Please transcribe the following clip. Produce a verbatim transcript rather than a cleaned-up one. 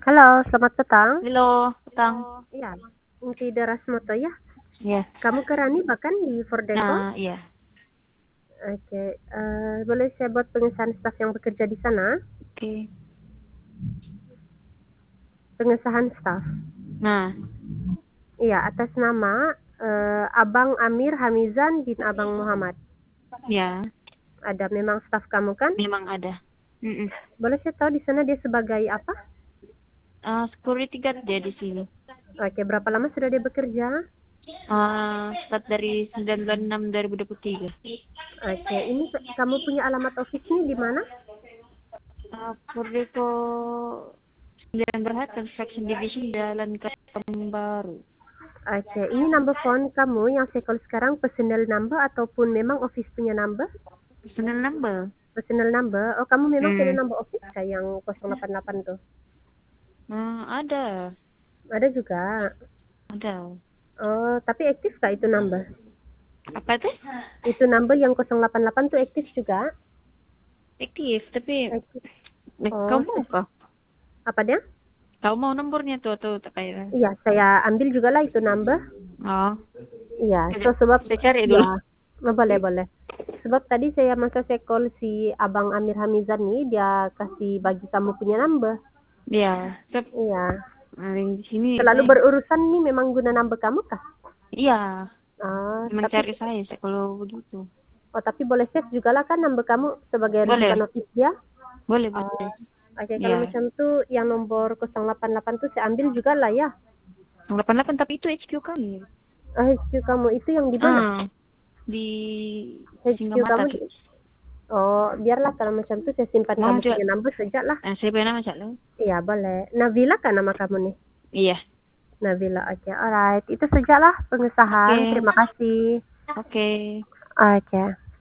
Halo, selamat petang. Halo, petang. Iya, Inti Darasmoto ya? Iya. Kamu Kerani bahkan di Fordeko? Nah, iya. Oke, eh, boleh saya buat pengesahan staf yang bekerja di sana? Oke. Pengesahan staf. Nah, Iya, atas nama eh, Abang Amir Hamizan bin Abang Muhammad. ya, Ada memang staf kamu kan? memang ada. Mm-mm. Boleh saya tahu di sana dia sebagai apa? Uh, security guard dia di sini. Oke, berapa lama sudah dia bekerja? Uh, start dari sembilan bulan enam dua ribu dua puluh tiga. Oke, ini kamu punya alamat office-nya di mana? Uh, Purdeco sembilan Berhad Construction Division Jalan Kampung Baru. Oke, ini number phone kamu yang saya call sekarang personal number ataupun memang office punya number? Personal number. Personal number. Oh, kamu memang punya Hmm. number office kah yang nol delapan delapan tuh? Uh, ada. Ada juga. Ada. Oh, tapi aktif kah itu number? Apa tuh? Itu number yang nol delapan delapan tuh aktif juga? Aktif, tapi Aktif. eh, Oh, kamu mau kah? apa dia? Kamu mau nomornya tuh atau tak kayak? Iya, saya ambil juga lah itu number. Oh. Iya, so sebab Saya cari dulu. ya, oh, boleh boleh. Sebab tadi saya masa saya call si Abang Amir Hamizan nih, dia kasih bagi kamu punya number. Iya. Tep, Iya. nah, di sini Selalu saya- berurusan nih memang guna number kamu kah? Iya. Ah, Memang tapi cari saya sih kalau begitu. oh tapi boleh save juga lah kan number kamu sebagai Boleh. rujukan office dia. Boleh, Oh, boleh. oke, kalau Iya. macam tuh yang nomor nol delapan delapan tuh saya ambil juga lah ya. delapan delapan tapi itu H Q kami. Oh, H Q kamu itu yang di mana? Ah, di H Q Singamata. kamu di... Oh, biarlah kalau macam tuh saya simpan Mau kamu juga. punya number saja lah. Eh, saya punya nama Cak Lo. Iya, boleh. Nabila kan nama kamu nih? Iya. Nabila, oke. Alright, itu saja lah pengesahan. Oke. Terima kasih. Oke. Oke.